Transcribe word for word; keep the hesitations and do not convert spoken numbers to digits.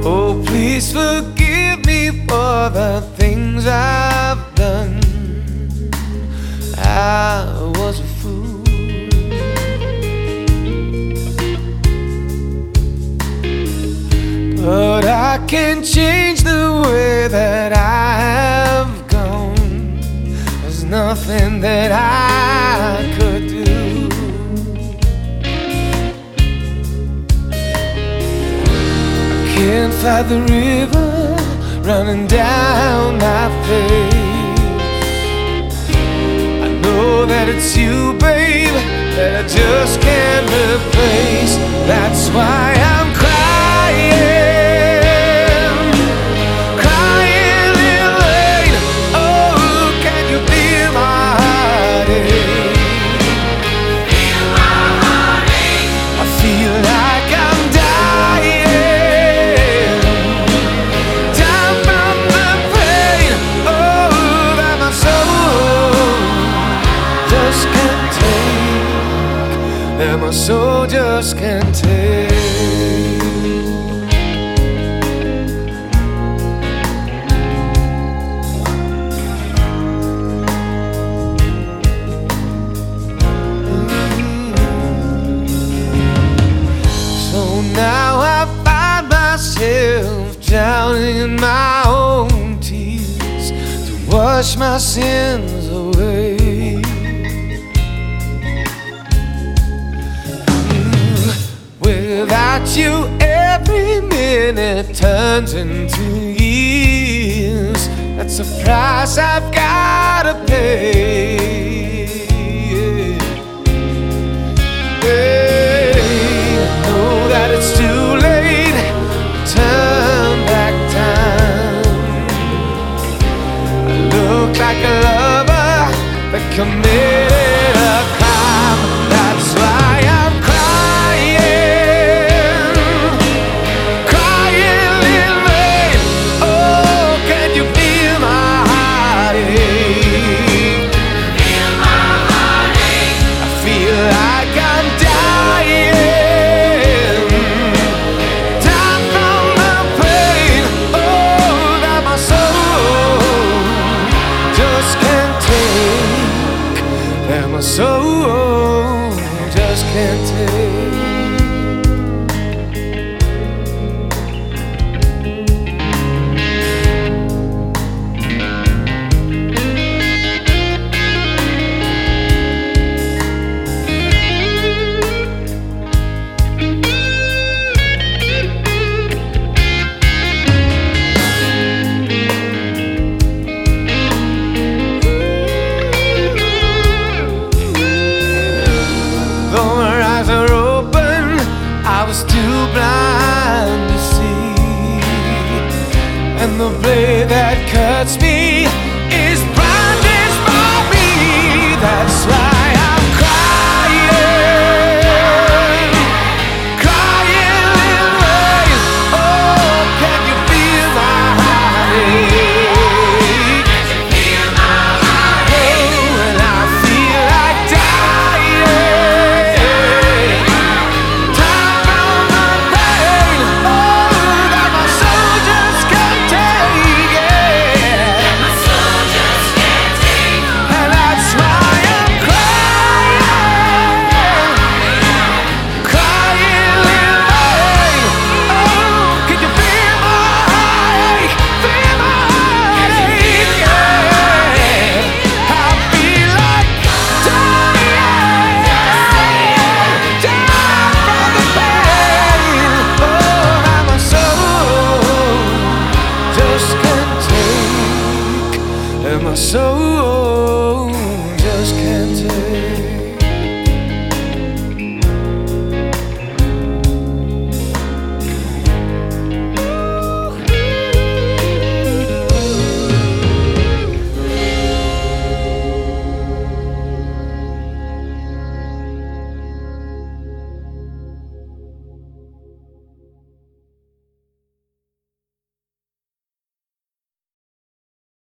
Oh, please forgive me for the things I've done. I was a fool, but I can't change the way that I have gone. There's nothing that I could do. Can't fight the river running down my face. I know that it's you, babe, that I just can't replace. That's why I'm crying, crying in vain. Oh, can you feel my heartache? Feel my heartache. I feel like I'm dying. That my soul just can't take. So now I find myself drowning in my own tears to wash my sins away. Without you, every minute turns into years. That's a price I've gotta pay. Hey, I know that it's too late to turn back time. I look like a lover that committed a crime. That's why I'm my soul just can't take. I was too blind to see, and the blade that cuts me is brandished by me. That's why I'm crying, crying in vain. Oh, can you feel my heartache? Can you feel my heartache? Oh, and I feel like dying. My soul